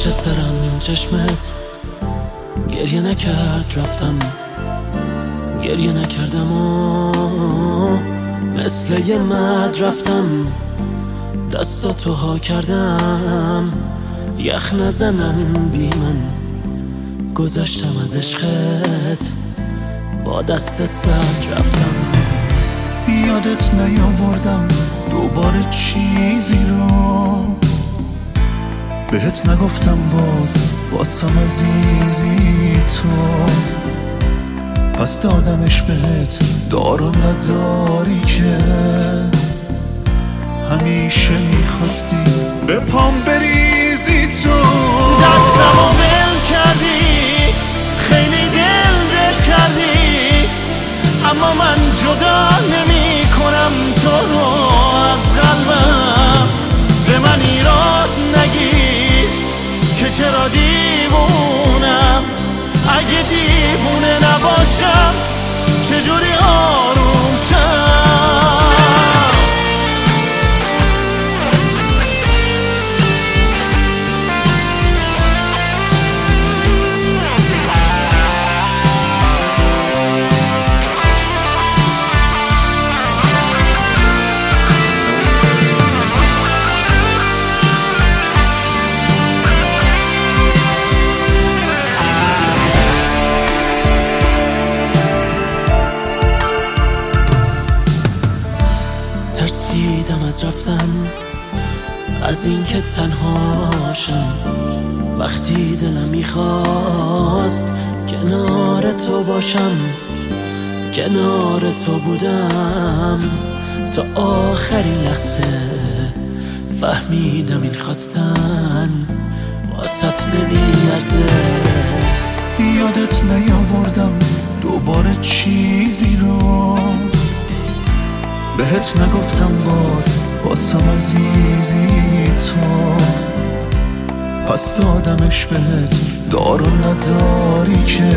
پشت سرم چشمت گریه نکرد، رفتم گریه نکردم و مثل یه مرد رفتم دستاتو ها کردم، یخ نزنن بی من گذشتم از عشقت با دست سرد رفتم. یادت نیاوردم دوباره چیزی رو بهت نگفتم، باسم عزیزی تو، پس دادمش بهت دارو نداری که همیشه میخواستی به پام بریزی تو. دستمو ول کردی، خیلی دل کردی، اما من جدا نمی کنم تو رو از قلبم. به من ایراد نگیر که چرا دیوونم، اگه دیوونه نباشم چجوری آروم شم. ترسیدم از رفتن، از اینکه تنهاشم، وقتی دلم میخواست کنار تو باشم. کنار تو بودم تا آخرین لحظه، فهمیدم این خواستن واسط نمیارزه. یادت نیاوردم دوباره چیزی رو بهت نگفتم، باسم عزیزی تو، پس دادمش بهت دارو نداری که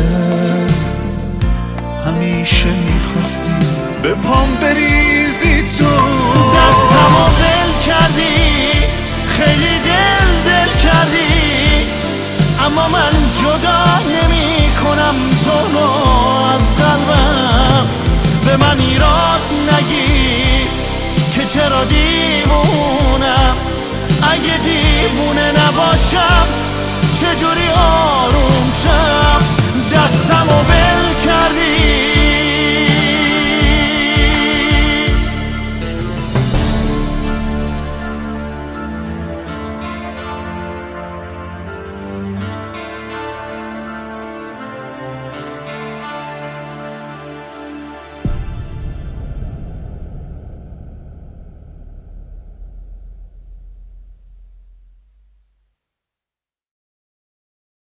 همیشه میخواستی به پام بریزی تو. دستمو ول کردی، خیلی دل کردی، اما من جدا نمی کنم تو رو از قلبم. به من ایراد نگیر که چرا دیوونم، اگه دیوونه نباشم چجوری آروم شم. دستمو ول کردی،